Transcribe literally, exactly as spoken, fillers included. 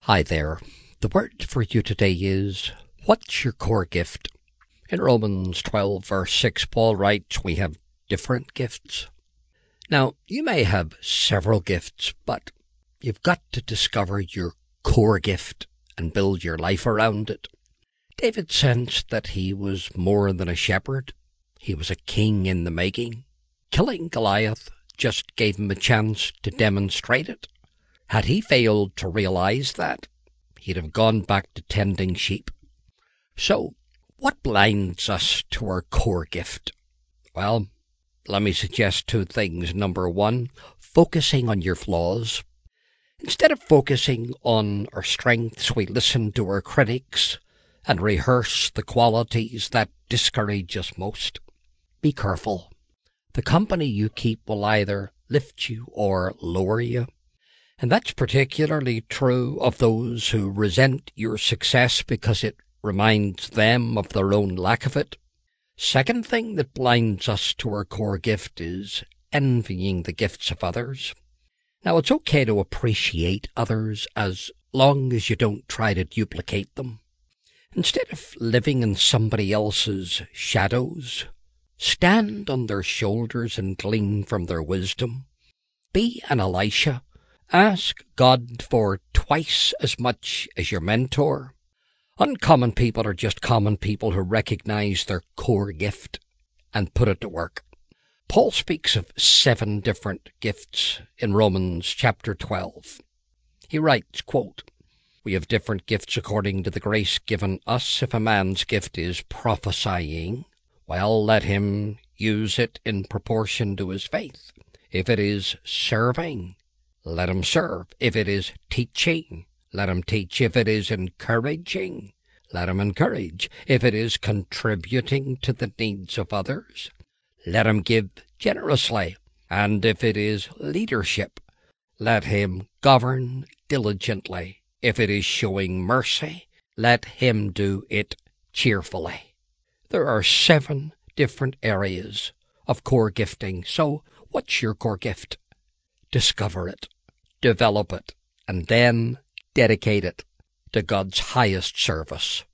Hi there. The word for you today is, what's your core gift? In Romans twelve, verse six, Paul writes, we have different gifts. Now, you may have several gifts, but you've got to discover your core gift and build your life around it. David sensed that he was more than a shepherd. He was a king in the making. Killing Goliath just gave him a chance to demonstrate it. Had he failed to realize that, he'd have gone back to tending sheep. So, what blinds us to our core gift? Well, let me suggest two things. Number one, focusing on your flaws. Instead of focusing on our strengths, we listen to our critics and rehearse the qualities that discourage us most. Be careful. The company you keep will either lift you or lower you. And that's particularly true of those who resent your success because it reminds them of their own lack of it. Second thing that blinds us to our core gift is envying the gifts of others. Now, it's okay to appreciate others as long as you don't try to duplicate them. Instead of living in somebody else's shadows, stand on their shoulders and glean from their wisdom. Be an Elisha. Ask God for twice as much as your mentor. Uncommon people are just common people who recognize their core gift and put it to work. Paul speaks of seven different gifts in Romans chapter twelve. He writes, quote, we have different gifts according to the grace given us. If a man's gift is prophesying, well, let him use it in proportion to his faith. If it is serving, let him serve. If it is teaching, let him teach. If it is encouraging, let him encourage. If it is contributing to the needs of others, let him give generously. And if it is leadership, let him govern diligently. If it is showing mercy, let him do it cheerfully. There are seven different areas of core gifting. So what's your core gift? Discover it, develop it, and then dedicate it to God's highest service.